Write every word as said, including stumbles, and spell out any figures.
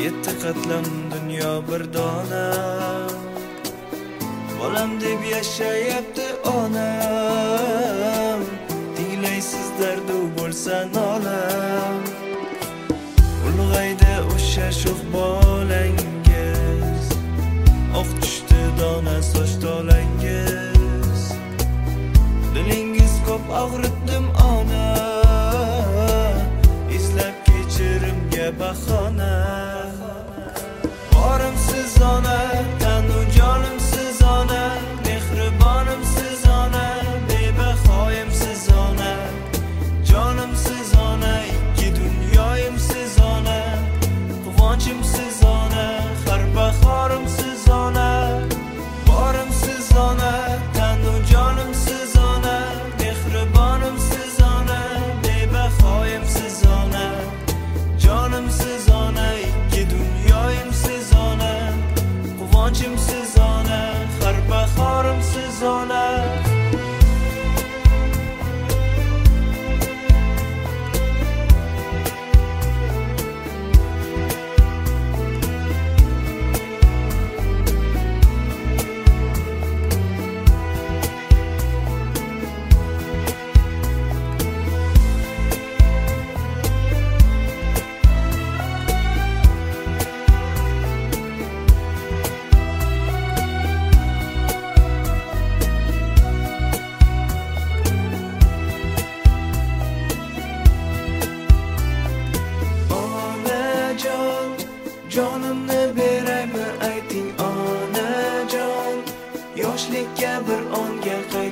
yetti qatlam dunyo bir dona. Bolam deb yashayapti onam, tinglaysiz dardu bo'lsa nolam. Ulg'aydi o'sha sho'x bolangiz, oq tushdi dona soch tolangiz. Dilingiz ko'p og'ritdim ona, izlab kechirimga bahona. Borimsiz ona, tanu jonimsiz ona, mehribonimsiz ona, bebahoyimsiz ona. Jonimsiz ona, ikki dunyoyimsiz ona, quvonchimsiz ona, har bahorimsiz ona. Borimsiz ona, tanu jonimsiz ona, mehribonimsiz ona, bebahoyimsiz ona. Jonimsiz ona, ikki dunyoyimsiz ona, quvonchimsiz ona, har bahorimsiz ona. Jonimni beraymi ayting onajon, yoshlikka bir onga qayt